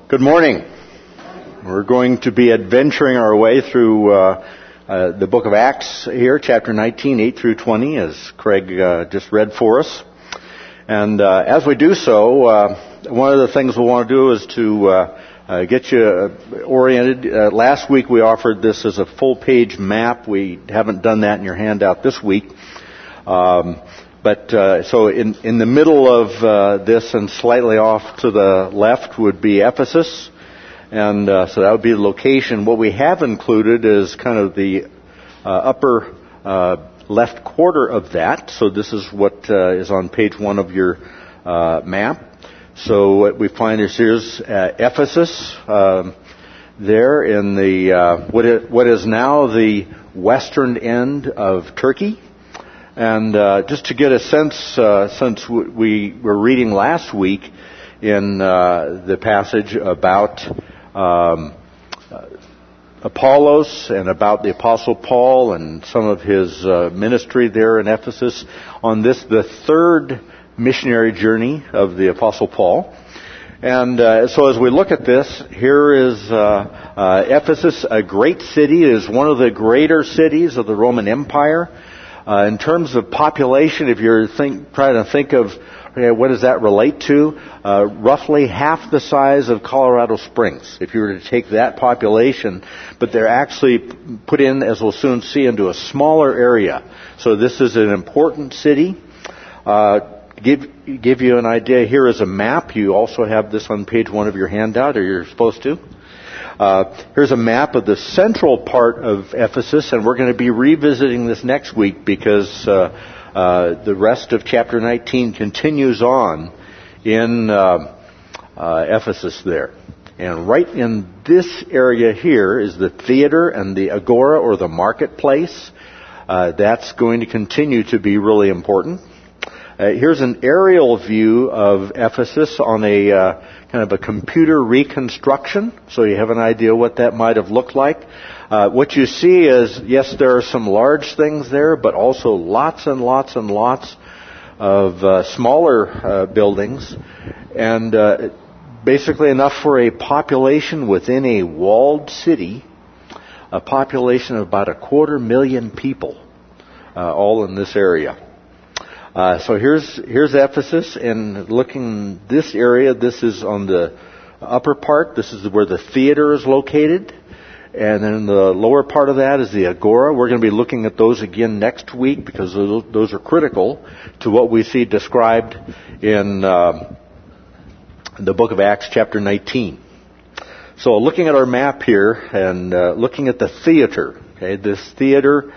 Good morning. We're going to be adventuring our way through the book of Acts here, chapter 19, 8 through 20, as Craig just read for us. And as we do so, one of the things we want to do is to get you oriented. Last week we offered this as a full-page map. We haven't done that in your handout this week. So in the middle of this and slightly off to the left would be Ephesus, and so that would be the location. What we have included is kind of the upper left quarter of that. So this is what is on page 1 of your map. So what we find is here's Ephesus there in the what is now the western end of Turkey. And just to get a sense, since we were reading last week in the passage about Apollos and about the Apostle Paul and some of his ministry there in Ephesus, on this, the third missionary journey of the Apostle Paul. And so as we look at this, here is Ephesus, a great city. It is one of the greater cities of the Roman Empire. In terms of population, if you're trying to think of what does that relate to, roughly half the size of Colorado Springs, if you were to take that population, but they're actually put in, as we'll soon see, into a smaller area. So this is an important city. Give you an idea, here is a map. You also have this on page 1 of your handout, or you're supposed to. Here's a map of the central part of Ephesus, and we're going to be revisiting this next week because the rest of chapter 19 continues on in Ephesus there. And right in this area here is the theater and the agora, or the marketplace. That's going to continue to be really important. Here's an aerial view of Ephesus on a kind of a computer reconstruction, so you have an idea what that might have looked like. What you see is, yes, there are some large things there, but also lots and lots and lots of smaller buildings, and basically enough for a population within a walled city, a population of about 250,000 people, all in this area. So here's Ephesus, and looking this area, this is on the upper part. This is where the theater is located. And then the lower part of that is the agora. We're going to be looking at those again next week because those are critical to what we see described in the book of Acts chapter 19. So looking at our map here and looking at the theater, okay, this theater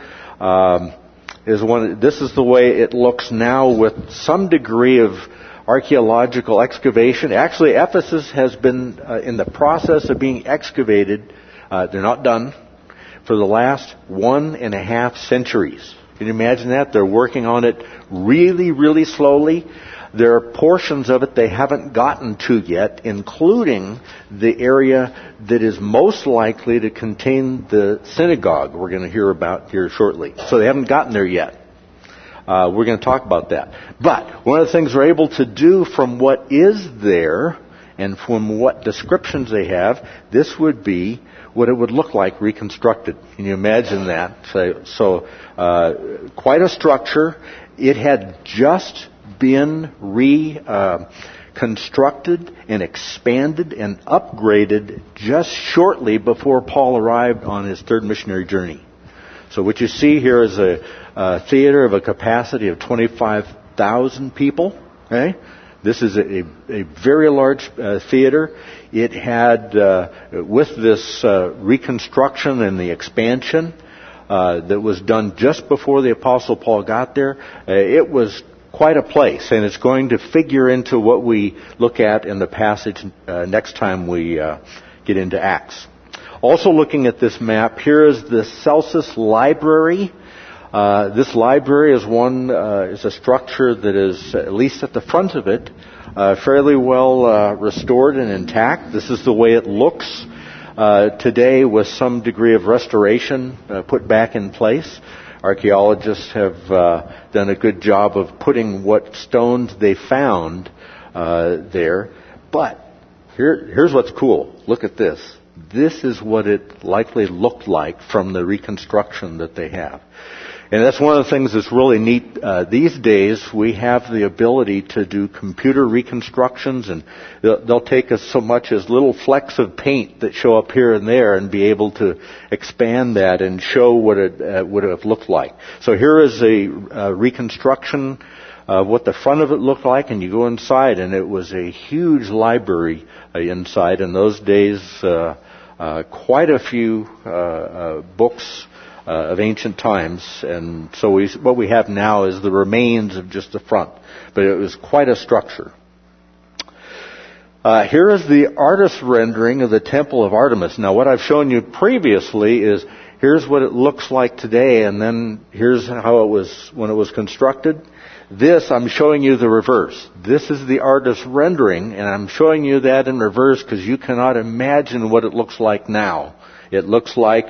this is the way it looks now with some degree of archaeological excavation. Actually, Ephesus has been in the process of being excavated. They're not done for the last 1.5 centuries. Can you imagine that? They're working on it really, really slowly. There are portions of it they haven't gotten to yet, including the area that is most likely to contain the synagogue we're going to hear about here shortly. So they haven't gotten there yet. We're going to talk about that. But one of the things we're able to do from what is there and from what descriptions they have, this would be what it would look like reconstructed. Can you imagine that? So quite a structure. It had just been reconstructed and expanded and upgraded just shortly before Paul arrived on his third missionary journey. So what you see here is a theater of a capacity of 25,000 people. Okay? This is a very large theater. It had, with this reconstruction and the expansion that was done just before the Apostle Paul got there, it was quite a place, and it's going to figure into what we look at in the passage next time we get into Acts. Also looking at this map, here is the Celsus Library. This library is is a structure that is, at least at the front of it, fairly well restored and intact. This is the way it looks today, with some degree of restoration put back in place. Archaeologists have done a good job of putting what stones they found there. But Here's what's cool. Look at this. This is what it likely looked like from the reconstruction that they have. And that's one of the things that's really neat. These days, we have the ability to do computer reconstructions, and they'll take us so much as little flecks of paint that show up here and there and be able to expand that and show what it would have looked like. So here is a reconstruction of what the front of it looked like, and you go inside, and it was a huge library inside. In those days, quite a few books of ancient times, and so what we have now is the remains of just the front, but it was quite a structure. Here is the artist's rendering of the Temple of Artemis. Now, what I've shown you previously is here's what it looks like today, and then here's how it was when it was constructed. This, I'm showing you the reverse. This is the artist's rendering, and I'm showing you that in reverse because you cannot imagine what it looks like now. It looks like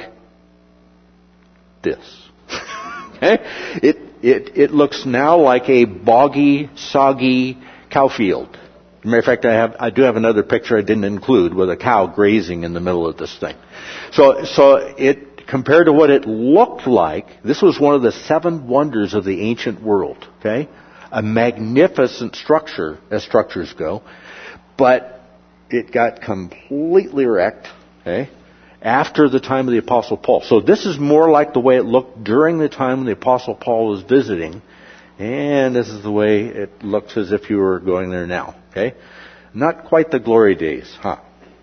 this. Okay? It looks now like a boggy, soggy cow field. As a matter of fact, I do have another picture I didn't include with a cow grazing in the middle of this thing. So it, compared to what it looked like, this was one of the 7 wonders of the ancient world. Okay? A magnificent structure, as structures go, but it got completely wrecked. Okay? After the time of the Apostle Paul. So this is more like the way it looked during the time when the Apostle Paul was visiting. And this is the way it looks as if you were going there now. Okay? Not quite the glory days, huh?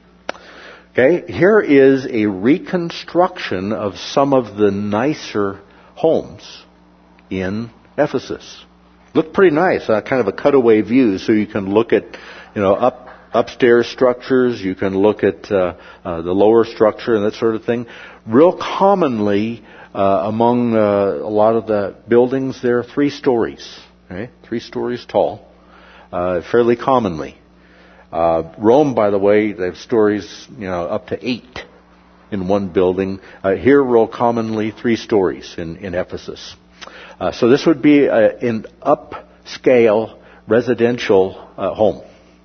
Okay? Here is a reconstruction of some of the nicer homes in Ephesus. Look pretty nice. Kind of a cutaway view so you can look at, upstairs structures, you can look at the lower structure and that sort of thing. Real commonly, among a lot of the buildings, there are 3 stories. Okay? 3 stories tall, fairly commonly. Rome, by the way, they have stories, up to 8 in one building. Here, real commonly, 3 stories in Ephesus. So this would be an upscale residential home.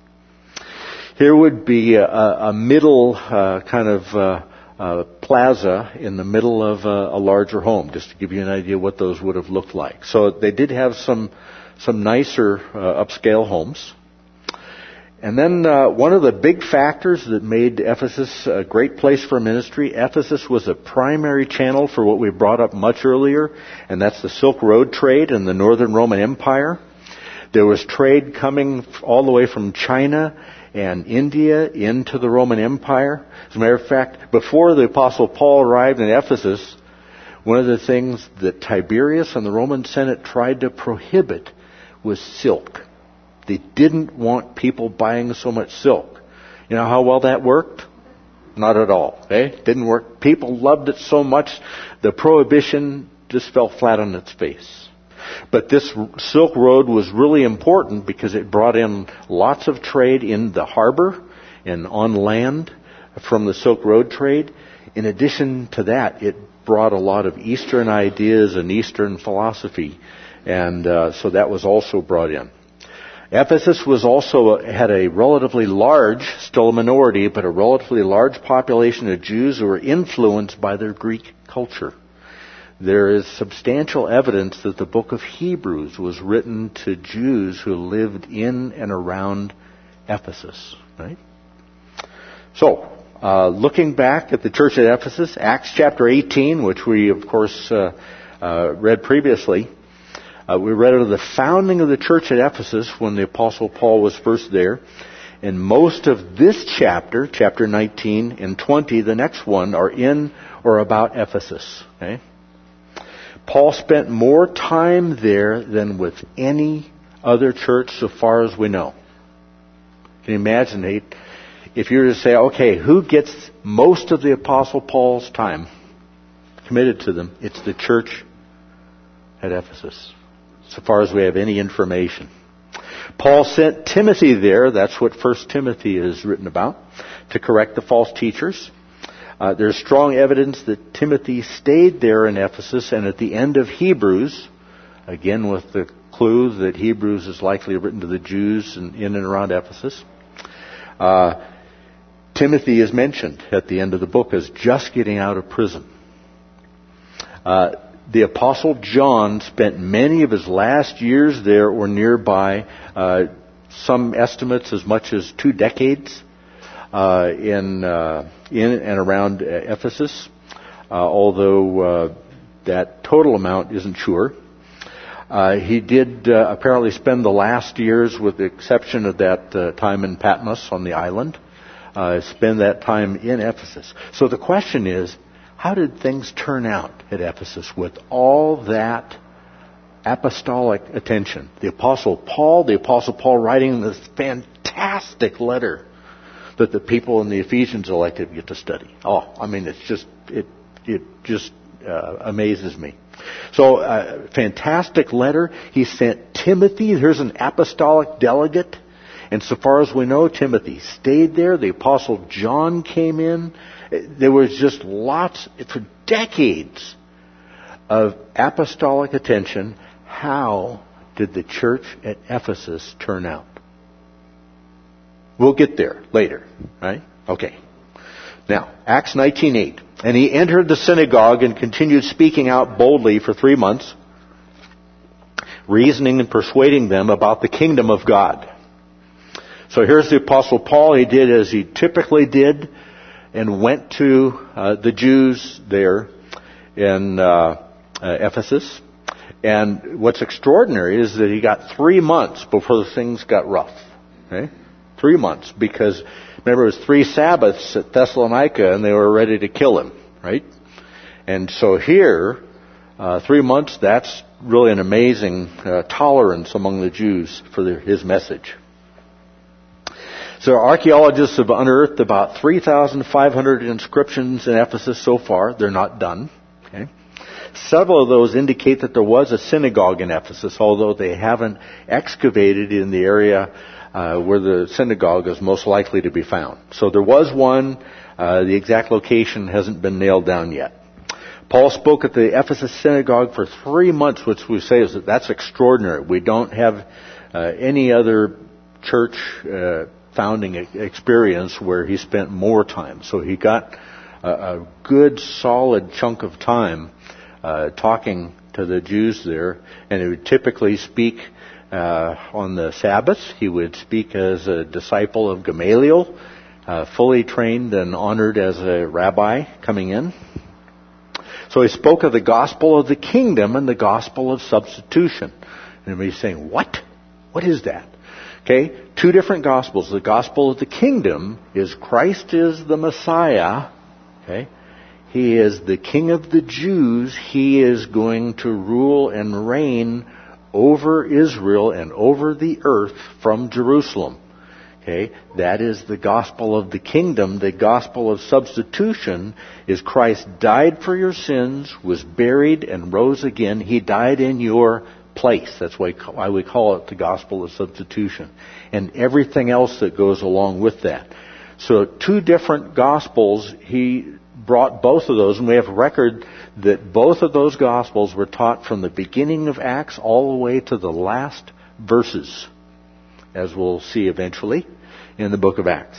Here would be a middle kind of plaza in the middle of a larger home, just to give you an idea what those would have looked like. So they did have some nicer upscale homes. And then one of the big factors that made Ephesus a great place for ministry, Ephesus was a primary channel for what we brought up much earlier, and that's the Silk Road trade in the Northern Roman Empire. There was trade coming all the way from China and India into the Roman Empire. As a matter of fact, before the Apostle Paul arrived in Ephesus, one of the things that Tiberius and the Roman Senate tried to prohibit was silk. They didn't want people buying so much silk. You know how well that worked? Not at all. Okay? Didn't work. People loved it so much, the prohibition just fell flat on its face. But this Silk Road was really important because it brought in lots of trade in the harbor and on land from the Silk Road trade. In addition to that, it brought a lot of Eastern ideas and Eastern philosophy, and so that was also brought in. Ephesus was also had a relatively large, still a minority, but a relatively large population of Jews who were influenced by their Greek culture. There is substantial evidence that the book of Hebrews was written to Jews who lived in and around Ephesus. Right? So, looking back at the church at Ephesus, Acts chapter 18, which we, of course, read previously, we read of the founding of the church at Ephesus when the Apostle Paul was first there. And most of this chapter, chapter 19 and 20, the next one, are in or about Ephesus. Okay? Paul spent more time there than with any other church so far as we know. Can you imagine, if you were to say, okay, who gets most of the Apostle Paul's time committed to them? It's the church at Ephesus, so far as we have any information. Paul sent Timothy there, that's what 1 Timothy is written about, to correct the false teachers. There's strong evidence that Timothy stayed there in Ephesus, and at the end of Hebrews, again with the clue that Hebrews is likely written to the Jews in and around Ephesus, Timothy is mentioned at the end of the book as just getting out of prison. The Apostle John spent many of his last years there or nearby, some estimates as much as 2 decades in and around Ephesus, although that total amount isn't sure. He did apparently spend the last years, with the exception of that time in Patmos on the island, spend that time in Ephesus. So the question is, how did things turn out at Ephesus with all that apostolic attention? The Apostle Paul writing this fantastic letter that the people in the Ephesians elected get to study. Oh, I mean, it just amazes me. So, fantastic letter. He sent Timothy. Here's an apostolic delegate. And so far as we know, Timothy stayed there. The Apostle John came in. There was just lots, for decades, of apostolic attention. How did the church at Ephesus turn out? We'll get there later, right? Okay. Now, Acts 19:8. And he entered the synagogue and continued speaking out boldly for 3 months, reasoning and persuading them about the kingdom of God. So here's the Apostle Paul. He did as he typically did and went to the Jews there in Ephesus. And what's extraordinary is that he got 3 months before things got rough. Okay? 3 months, because remember, it was 3 Sabbaths at Thessalonica and they were ready to kill him, right? And so here, 3 months, that's really an amazing tolerance among the Jews for his message. So archaeologists have unearthed about 3,500 inscriptions in Ephesus so far. They're not done. Okay? Several of those indicate that there was a synagogue in Ephesus, although they haven't excavated in the area where the synagogue is most likely to be found. So there was one. The exact location hasn't been nailed down yet. Paul spoke at the Ephesus synagogue for 3 months, which we say is that's extraordinary. We don't have any other church founding experience where he spent more time. So he got a good, solid chunk of time talking to the Jews there, and he would typically speak on the Sabbath. He would speak as a disciple of Gamaliel, fully trained and honored as a rabbi coming in. So he spoke of the gospel of the kingdom and the gospel of substitution. And everybody's saying, what? What is that? Okay, 2 different gospels. The gospel of the kingdom is Christ is the Messiah. Okay, He is the King of the Jews. He is going to rule and reign over Israel and over the earth from Jerusalem. Okay, that is the gospel of the kingdom. The gospel of substitution is Christ died for your sins, was buried, and rose again. He died in your place. That's why we call it the gospel of substitution. And everything else that goes along with that. So 2 different gospels, he brought both of those, and we have record that both of those gospels were taught from the beginning of Acts all the way to the last verses, as we'll see eventually in the book of Acts.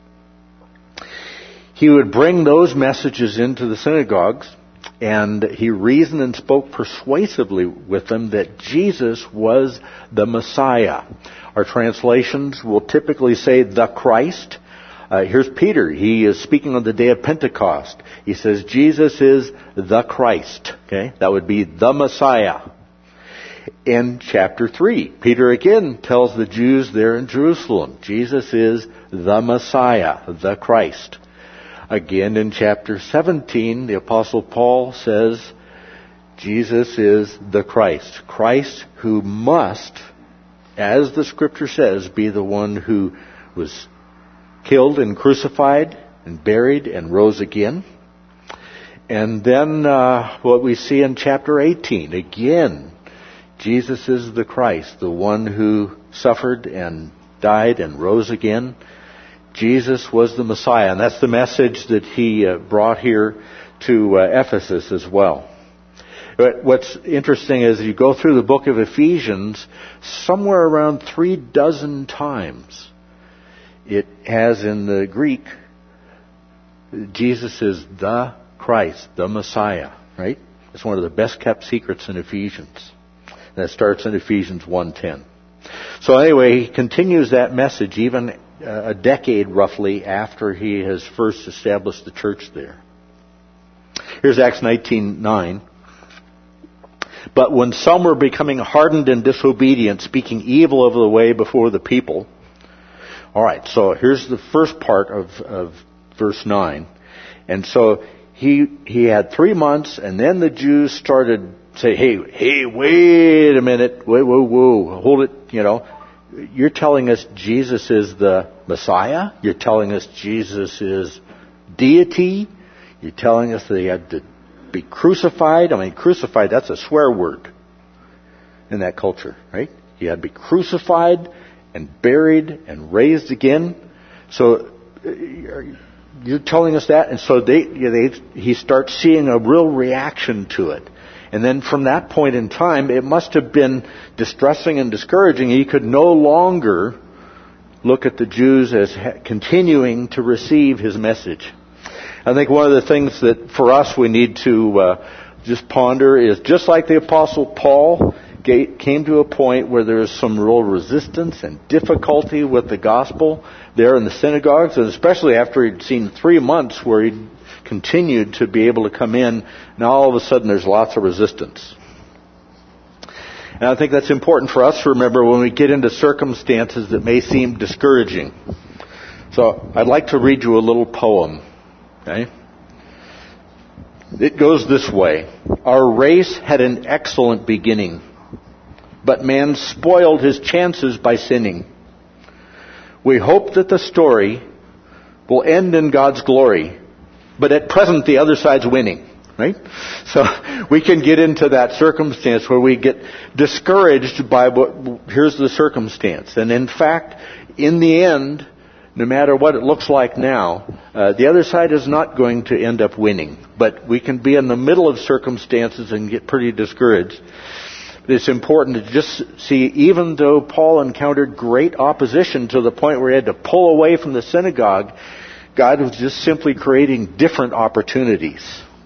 He would bring those messages into the synagogues, and he reasoned and spoke persuasively with them that Jesus was the Messiah. Our translations will typically say the Christ. Here's Peter. He is speaking on the day of Pentecost. He says Jesus is the Christ. Okay, that would be the Messiah. In chapter 3, Peter again tells the Jews there in Jerusalem, Jesus is the Messiah, the Christ. Again in chapter 17, the Apostle Paul says, Jesus is the Christ. Christ who must, as the Scripture says, be the one who was killed and crucified and buried and rose again. And then what we see in chapter 18, again, Jesus is the Christ, the one who suffered and died and rose again. Jesus was the Messiah, and that's the message that he brought here to Ephesus as well. But what's interesting is you go through the book of Ephesians, somewhere around 36 times it has in the Greek Jesus is the Christ, the Messiah, right? It's one of the best kept secrets in Ephesians. And that starts in Ephesians 1:10. So anyway, he continues that message even a decade roughly after he has first established the church there. Here's Acts 19:9. But when some were becoming hardened and disobedient, speaking evil of the way before the people. All right, so here's the first part of verse 9. And so he had 3 months, and then the Jews started say, hey, wait a minute, whoa, hold it, You're telling us Jesus is the Messiah? You're telling us Jesus is deity? You're telling us that he had to be crucified? I mean, crucified, that's a swear word in that culture, right? He had to be crucified and buried and raised again. So you're telling us that? And so he starts seeing a real reaction to it. And then from that point in time, it must have been distressing and discouraging. He could no longer look at the Jews as continuing to receive his message. I think one of the things that for us we need to just ponder is, just like the Apostle Paul came to a point where there is some real resistance and difficulty with the gospel there in the synagogues, and especially after he'd seen 3 months where he'd continued to be able to come in, now all of a sudden there's lots of resistance. And I think that's important for us to remember when we get into circumstances that may seem discouraging. So I'd like to read you a little poem. Okay? It goes this way. Our race had an excellent beginning, but man spoiled his chances by sinning. We hope that the story will end in God's glory, but at present the other side's winning, right? So we can get into that circumstance where we get discouraged by here's the circumstance. And in fact, in the end, no matter what it looks like now, the other side is not going to end up winning. But we can be in the middle of circumstances and get pretty discouraged. It's important to just see, even though Paul encountered great opposition to the point where he had to pull away from the synagogue, God was just simply creating different opportunities.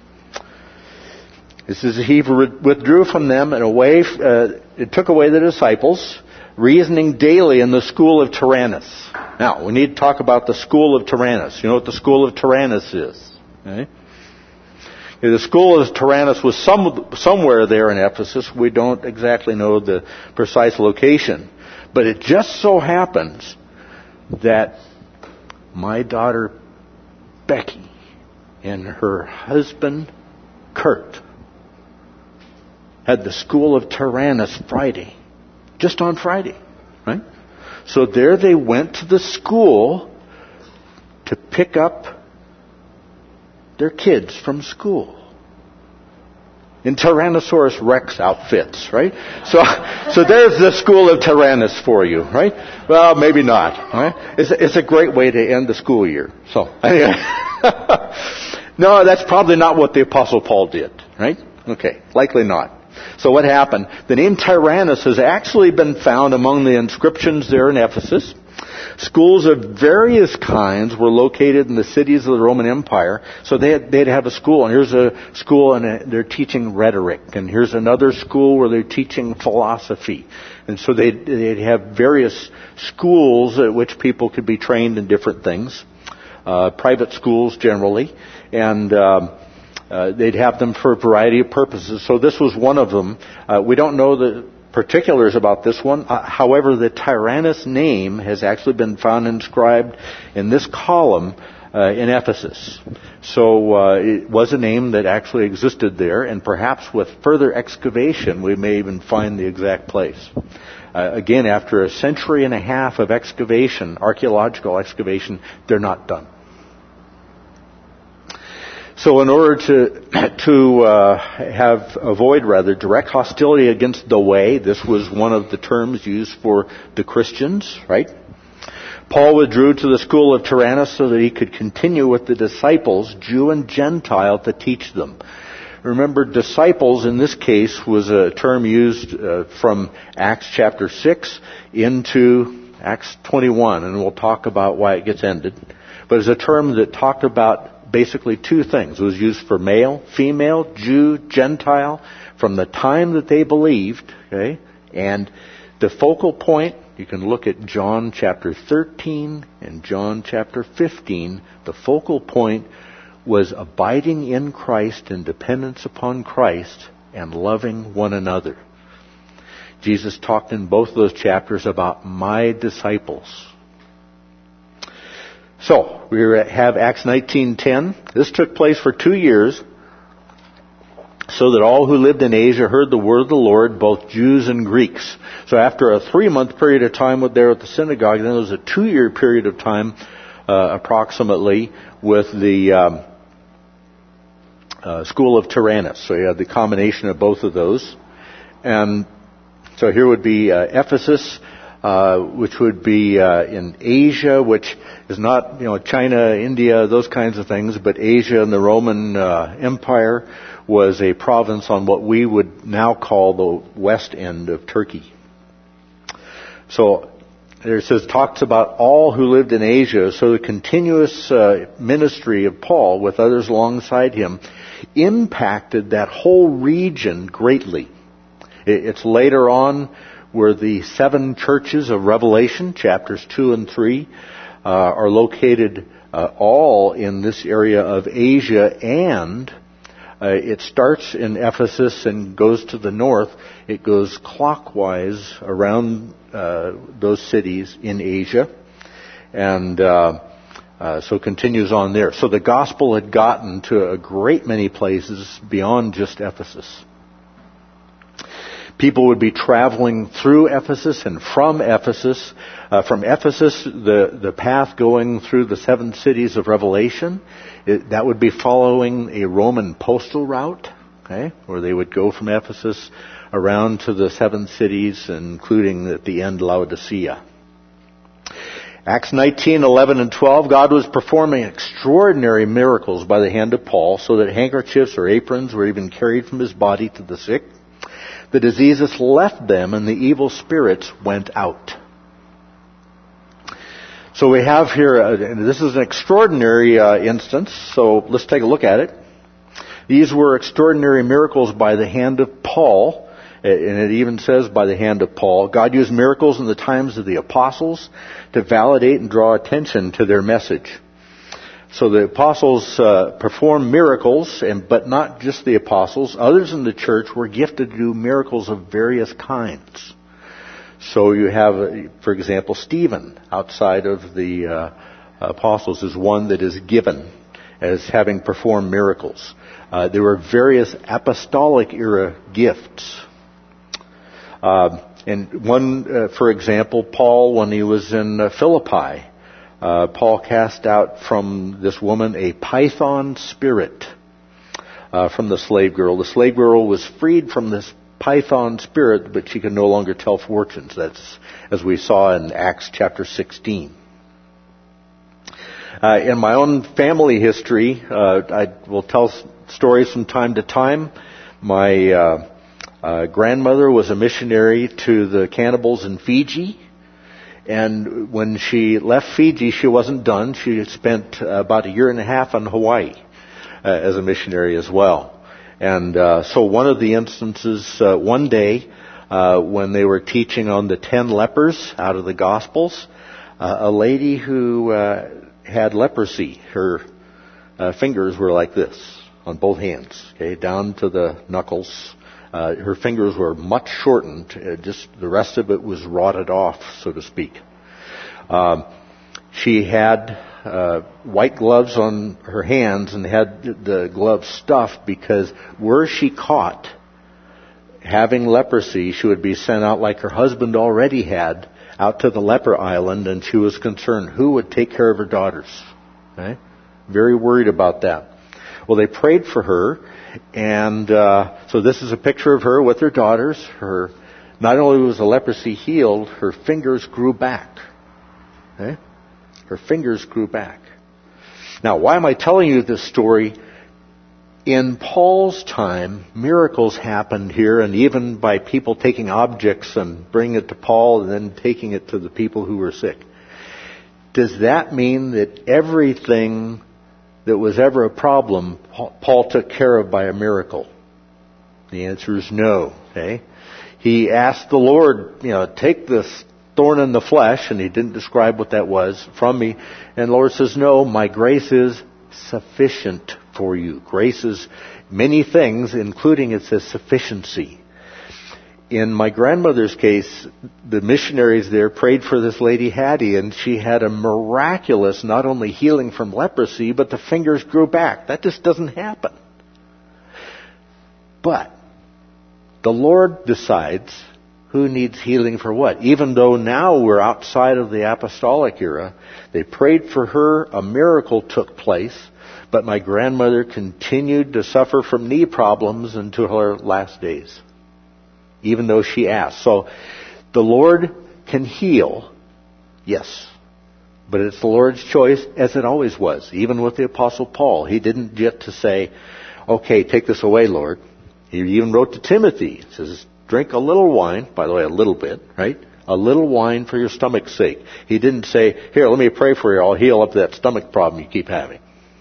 It says he withdrew from them and it took away the disciples, reasoning daily in the school of Tyrannus. Now, we need to talk about the school of Tyrannus. You know what the school of Tyrannus is? Okay? The school of Tyrannus was somewhere there in Ephesus. We don't exactly know the precise location. But it just so happens that my daughter Becky and her husband Kurt had the school of Tyrannus Friday. Just on Friday, right? So there they went to the school to pick up their kids from school in Tyrannosaurus Rex outfits, right? So there's the school of Tyrannus for you, right? Well, maybe not, right? It's a great way to end the school year. So anyway, no, that's probably not what the Apostle Paul did, right? Okay, likely not. So what happened? The name Tyrannus has actually been found among the inscriptions there in Ephesus. Schools of various kinds were located in the cities of the Roman Empire. So they'd have a school, and here's a school and they're teaching rhetoric, and here's another school where they're teaching philosophy. And so they'd have various schools at which people could be trained in different things, private schools generally, and they'd have them for a variety of purposes. So this was one of them. We don't know the particulars about this one. However, the Tyrannus name has actually been found inscribed in this column in Ephesus. So it was a name that actually existed there, and perhaps with further excavation we may even find the exact place. Again, after a century and a half of excavation, archaeological excavation, they're not done. So in order to avoid direct hostility against the way, this was one of the terms used for the Christians, right? Paul withdrew to the school of Tyrannus so that he could continue with the disciples, Jew and Gentile, to teach them. Remember, disciples in this case was a term used from Acts chapter 6 into Acts 21, and we'll talk about why it gets ended. But it's a term that talked about basically two things. It was used for male, female, Jew, Gentile, from the time that they believed, okay? And the focal point, you can look at John chapter 13 and John chapter 15. The focal point was abiding in Christ and dependence upon Christ and loving one another. Jesus talked in both of those chapters about my disciples. So, we have Acts 19:10. This took place for 2 years, so that all who lived in Asia heard the word of the Lord, both Jews and Greeks. So after a 3-month period of time there at the synagogue, then there was a 2-year period of time, approximately, with the school of Tyrannus. So you had the combination of both of those. And so here would be Ephesus, which would be in Asia, which is not, China, India, those kinds of things, but Asia and the Roman Empire was a province on what we would now call the west end of Turkey. So there it says, talks about all who lived in Asia. So the continuous ministry of Paul with others alongside him impacted that whole region greatly. It's later on where the 7 churches of Revelation, chapters 2 and 3, are located all in this area of Asia, and it starts in Ephesus and goes to the north. It goes clockwise around those cities in Asia, and so continues on there. So the gospel had gotten to a great many places beyond just Ephesus. People would be traveling through Ephesus and from Ephesus. From Ephesus, the path going through the 7 cities of Revelation, that would be following a Roman postal route, okay, where they would go from Ephesus around to the 7 cities, including at the end Laodicea. Acts 19, 11, and 12, God was performing extraordinary miracles by the hand of Paul, so that handkerchiefs or aprons were even carried from his body to the sick. The diseases left them, and the evil spirits went out. So we have here, this is an extraordinary instance, so let's take a look at it. These were extraordinary miracles by the hand of Paul, and it even says by the hand of Paul. God used miracles in the times of the apostles to validate and draw attention to their message. So the apostles performed miracles, but not just the apostles. Others in the church were gifted to do miracles of various kinds. So you have, for example, Stephen, outside of the apostles, is one that is given as having performed miracles. There were various apostolic era gifts. And one, for example, Paul, when he was in Philippi, Paul cast out from this woman a python spirit from the slave girl. The slave girl was freed from this python spirit, but she could no longer tell fortunes. That's as we saw in Acts chapter 16. In my own family history, I will tell stories from time to time. My grandmother was a missionary to the cannibals in Fiji. And when she left Fiji, she wasn't done. She had spent about 1.5 years in Hawaii as a missionary as well. And so one of the instances, one day, when they were teaching on the 10 lepers out of the Gospels, a lady who had leprosy, her fingers were like this on both hands, okay, down to the knuckles. Her fingers were much shortened. Just the rest of it was rotted off, so to speak. She had white gloves on her hands and had the gloves stuffed because were she caught having leprosy, she would be sent out like her husband already had, out to the leper island, and she was concerned who would take care of her daughters. Okay? Very worried about that. Well, they prayed for her. And so this is a picture of her with her daughters. Not only was the leprosy healed, her fingers grew back. Okay? Her fingers grew back. Now, why am I telling you this story? In Paul's time, miracles happened here, and even by people taking objects and bringing it to Paul and then taking it to the people who were sick. Does that mean that everything that was ever a problem Paul took care of by a miracle? The answer is no. Okay? He asked the Lord, take this thorn in the flesh, and he didn't describe what that was, from me. And the Lord says, no, my grace is sufficient for you. Grace is many things, including it says sufficiency. In my grandmother's case, the missionaries there prayed for this lady Hattie, and she had a miraculous, not only healing from leprosy, but the fingers grew back. That just doesn't happen. But the Lord decides who needs healing for what. Even though now we're outside of the apostolic era, they prayed for her, a miracle took place, but my grandmother continued to suffer from knee problems until her last days, even though she asked. So the Lord can heal, yes, but it's the Lord's choice, as it always was, even with the Apostle Paul. He didn't get to say, okay, take this away, Lord. He even wrote to Timothy. He says, drink a little wine, by the way, a little bit, right? A little wine for your stomach's sake. He didn't say, here, let me pray for you, I'll heal up that stomach problem you keep having.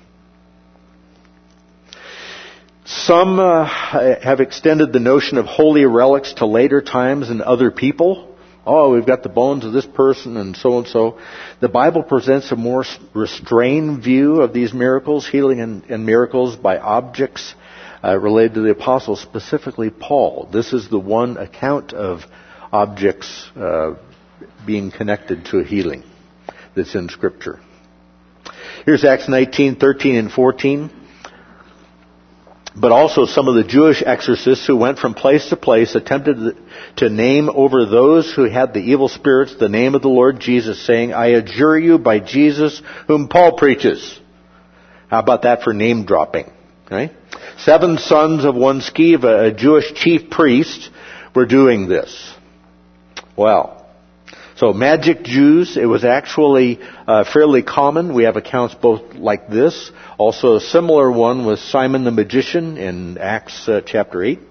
Some have extended the notion of holy relics to later times and other people. Oh, we've got the bones of this person and so. The Bible presents a more restrained view of these miracles, healing and miracles by objects related to the apostles, specifically Paul. This is the one account of objects being connected to a healing that's in Scripture. Here's Acts 19:13 and 14. But also some of the Jewish exorcists who went from place to place attempted to name over those who had the evil spirits the name of the Lord Jesus, saying, I adjure you by Jesus whom Paul preaches. How about that for name dropping? Okay? 7 sons of one Sceva, a Jewish chief priest, were doing this. Well, so magic Jews, it was actually fairly common. We have accounts both like this. Also a similar one was Simon the magician in Acts chapter 8,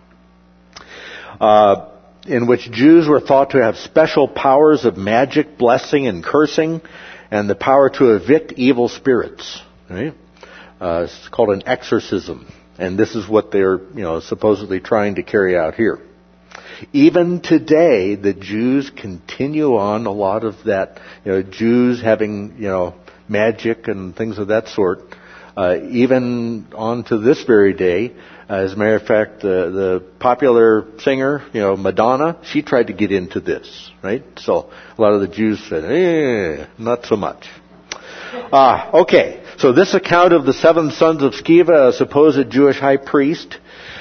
in which Jews were thought to have special powers of magic, blessing, and cursing, and the power to evict evil spirits. Right? It's called an exorcism, and this is what they're supposedly trying to carry out here. Even today, the Jews continue on a lot of that, Jews having, magic and things of that sort, even on to this very day. As a matter of fact, the popular singer, Madonna, she tried to get into this, right? So a lot of the Jews said, not so much. Okay, so this account of the 7 sons of Sceva, a supposed Jewish high priest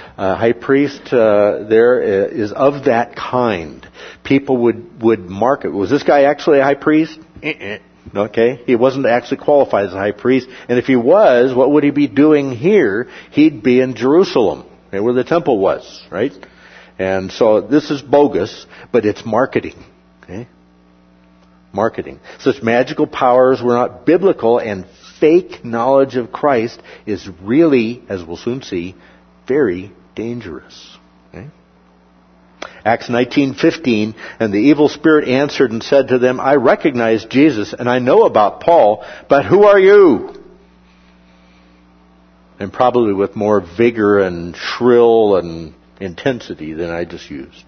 there is of that kind. People would mark it. Was this guy actually a high priest? Okay. He wasn't actually qualified as a high priest. And if he was, what would he be doing here? He'd be in Jerusalem, where the temple was, right? And so this is bogus, but it's marketing. Okay? Marketing. Such magical powers were not biblical, and fake knowledge of Christ is really, as we'll soon see, very dangerous. Okay? Acts 19:15, and the evil spirit answered and said to them, I recognize Jesus, and I know about Paul, but who are you? And probably with more vigor and shrill and intensity than I just used.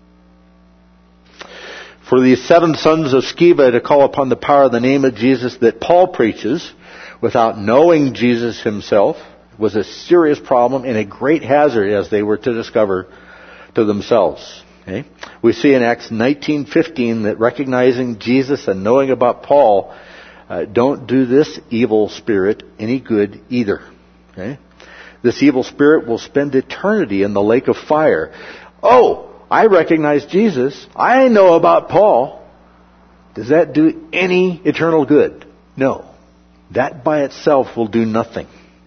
For these 7 sons of Sceva to call upon the power of the name of Jesus that Paul preaches, without knowing Jesus himself, was a serious problem and a great hazard, as they were to discover to themselves. Okay? We see in Acts 19:15 that recognizing Jesus and knowing about Paul don't do this evil spirit any good either. Okay? This evil spirit will spend eternity in the lake of fire. Oh, I recognize Jesus. I know about Paul. Does that do any eternal good? No. That by itself will do nothing.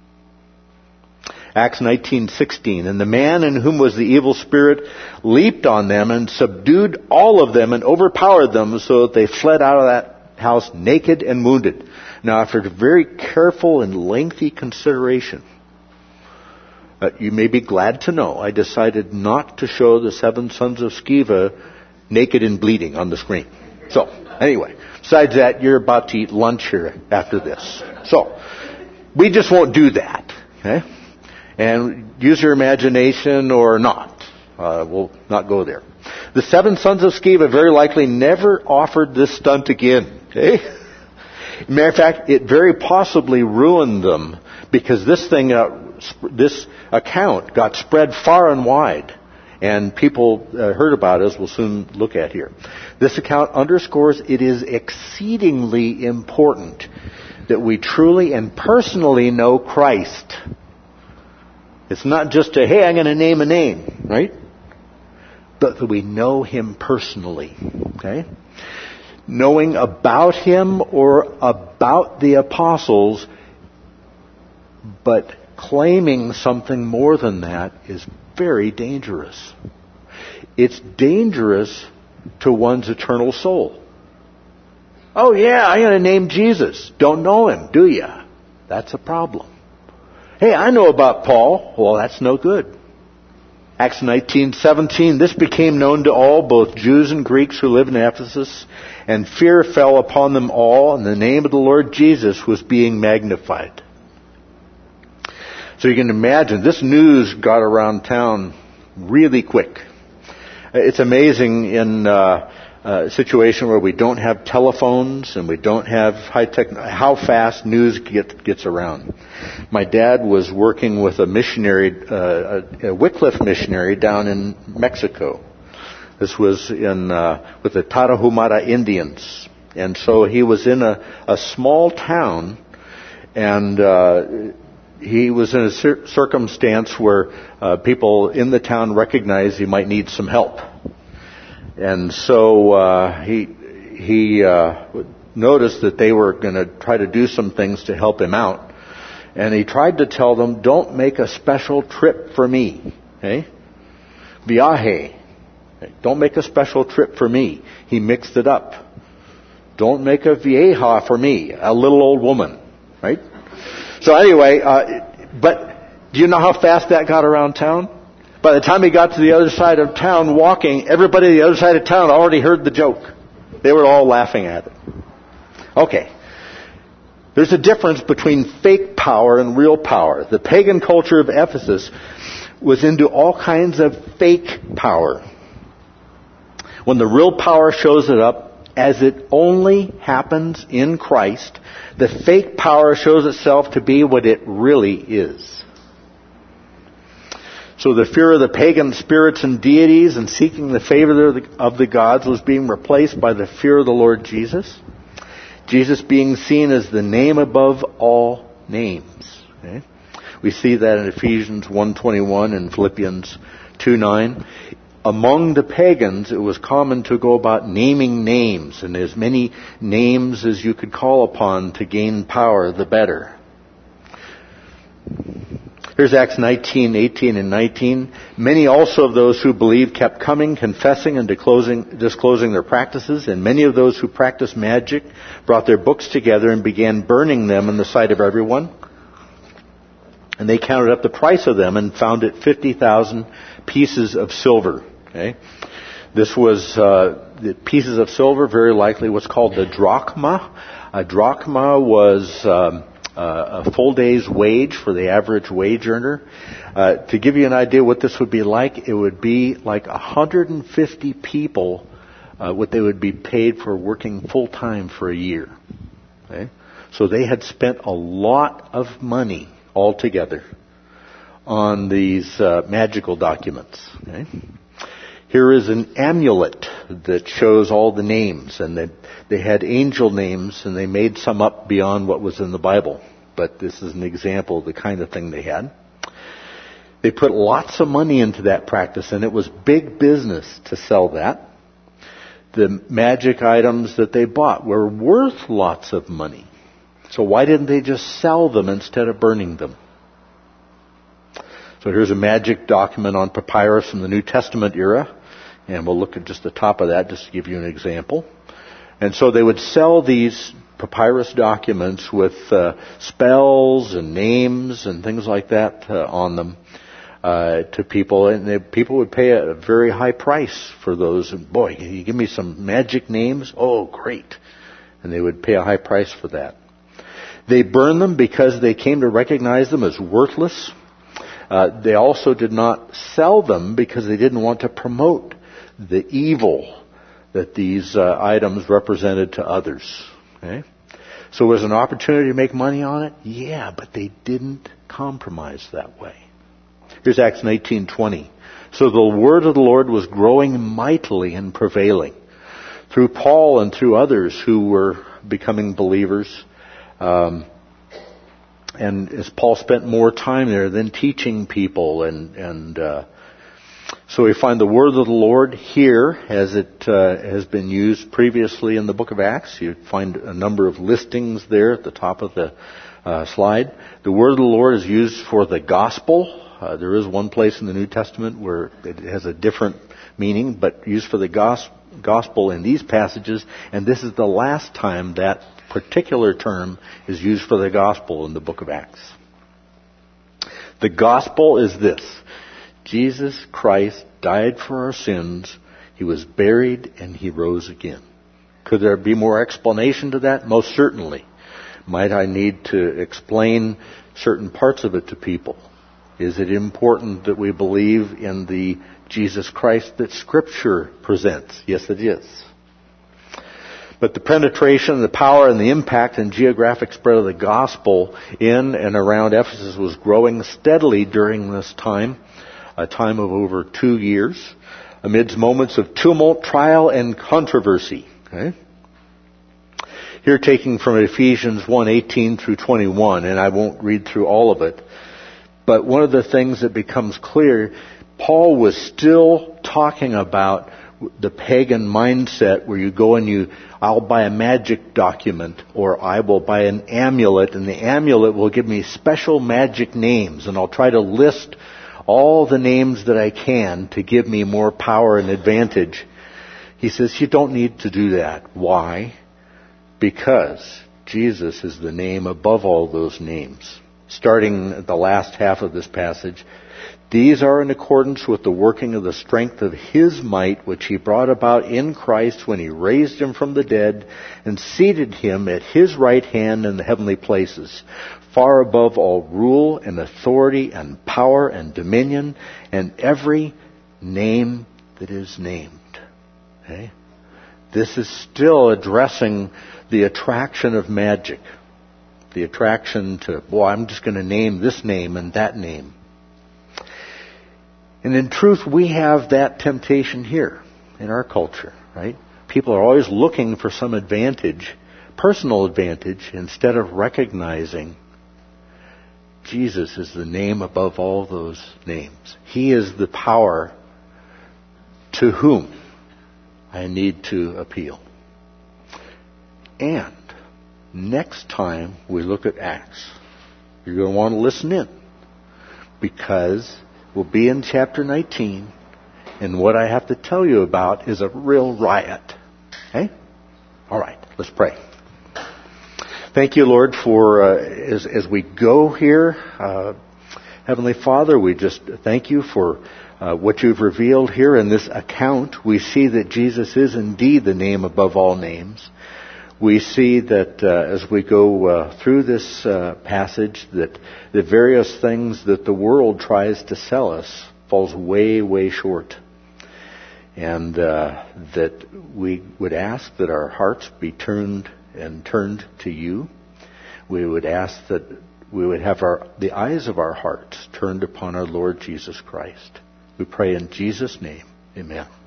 Acts 19:16, and the man in whom was the evil spirit leaped on them and subdued all of them and overpowered them, so that they fled out of that house naked and wounded. Now, after very careful and lengthy consideration, you may be glad to know I decided not to show the 7 sons of Sceva naked and bleeding on the screen. So, anyway, besides that, you're about to eat lunch here after this. So, We just won't do that. Okay? And use your imagination or not. We'll not go there. The 7 sons of Sceva very likely never offered this stunt again. Okay? Matter of fact, it very possibly ruined them because this account got spread far and wide. And people heard about it, as we'll soon look at here. This account underscores it is exceedingly important that we truly and personally know Christ. It's not just hey, I'm going to name a name, right? But that we know Him personally, okay? Knowing about Him or about the apostles, but claiming something more than that is very dangerous. It's dangerous to one's eternal soul. Oh yeah, I'm going to name Jesus. Don't know Him, do you? That's a problem. Hey, I know about Paul. Well, that's no good. Acts 19:17, this became known to all, both Jews and Greeks who live in Ephesus, and fear fell upon them all, and the name of the Lord Jesus was being magnified. So you can imagine, this news got around town really quick. It's amazing in a situation where we don't have telephones and we don't have high tech, how fast news gets around. My dad was working with a missionary, a Wycliffe missionary down in Mexico. This was with the Tarahumara Indians. And so he was in a small town, and he was in a circumstance where people in the town recognized he might need some help. And so he noticed that they were going to try to do some things to help him out. And he tried to tell them, don't make a special trip for me. Okay? Viaje. Don't make a special trip for me. He mixed it up. Don't make a vieja for me, a little old woman. Right? So anyway, but do you know how fast that got around town? By the time he got to the other side of town walking, everybody on the other side of town already heard the joke. They were all laughing at it. Okay. There's a difference between fake power and real power. The pagan culture of Ephesus was into all kinds of fake power. When the real power shows it up, as it only happens in Christ, the fake power shows itself to be what it really is. So the fear of the pagan spirits and deities and seeking the favor of the gods was being replaced by the fear of the Lord Jesus. Jesus being seen as the name above all names. Okay? We see that in Ephesians 1:21 and Philippians 2:9. Among the pagans, it was common to go about naming names, and as many names as you could call upon to gain power, the better. Here's Acts 19:18 and 19. Many also of those who believed kept coming, confessing and disclosing their practices, and many of those who practiced magic brought their books together and began burning them in the sight of everyone. And they counted up the price of them and found it 50,000 pieces of silver. Okay? This was the pieces of silver, very likely what's called the drachma. A drachma was a full day's wage for the average wage earner. To give you an idea what this would be like, it would be like 150 people, what they would be paid for working full time for a year. Okay? So they had spent a lot of money altogether on these magical documents. Okay? Here is an amulet that shows all the names, and they had angel names, and they made some up beyond what was in the Bible. But this is an example of the kind of thing they had. They put lots of money into that practice, and it was big business to sell that. The magic items that they bought were worth lots of money. So why didn't they just sell them instead of burning them? So here's a magic document on papyrus from the New Testament era. And we'll look at just the top of that just to give you an example. And so they would sell these papyrus documents with spells and names and things like that on them to people. And people would pay a very high price for those. And boy, can you give me some magic names? Oh, great. And they would pay a high price for that. They burned them because they came to recognize them as worthless. They also did not sell them because they didn't want to promote the evil that these items represented to others. Okay? So was an opportunity to make money on it? Yeah, but they didn't compromise that way. Here's Acts 19:20. So the word of the Lord was growing mightily and prevailing through Paul and through others who were becoming believers. And as Paul spent more time there than teaching people, so we find the word of the Lord here as it has been used previously in the book of Acts. You find a number of listings there at the top of the slide. The word of the Lord is used for the gospel. There is one place in the New Testament where it has a different meaning, but used for the gospel in these passages, and this is the last time that particular term is used for the gospel in the book of Acts. The gospel is this: Jesus Christ died for our sins, He was buried, and He rose again. Could there be more explanation to that? Most certainly. Might I need to explain certain parts of it to people? Is it important that we believe in the Jesus Christ that Scripture presents? Yes, it is. But the penetration, the power, and the impact and geographic spread of the gospel in and around Ephesus was growing steadily during this time, a time of over 2 years, amidst moments of tumult, trial, and controversy. Okay? Here taking from Ephesians 1:18 through 21, and I won't read through all of it, but one of the things that becomes clear, Paul was still talking about the pagan mindset where you go and I'll buy a magic document, or I will buy an amulet, and the amulet will give me special magic names, and I'll try to list all the names that I can to give me more power and advantage. He says, you don't need to do that. Why? Because Jesus is the name above all those names. Starting at the last half of this passage, these are in accordance with the working of the strength of His might, which He brought about in Christ when He raised Him from the dead and seated Him at His right hand in the heavenly places, far above all rule and authority and power and dominion and every name that is named. Okay? This is still addressing the attraction of magic. The attraction to, I'm just going to name this name and that name. And in truth, we have that temptation here in our culture, right? People are always looking for some advantage, personal advantage, instead of recognizing Jesus is the name above all those names. He is the power to whom I need to appeal. And next time we look at Acts, you're going to want to listen in, because we'll be in chapter 19, and what I have to tell you about is a real riot. Okay? All right, let's pray. Thank you, Lord, for as we go here, Heavenly Father, we just thank you for what you've revealed here in this account. We see that Jesus is indeed the name above all names. We see that as we go through this passage, that the various things that the world tries to sell us falls way, way short. And that we would ask that our hearts be turned to you. We would ask that we would have the eyes of our hearts turned upon our Lord Jesus Christ. We pray in Jesus' name. Amen.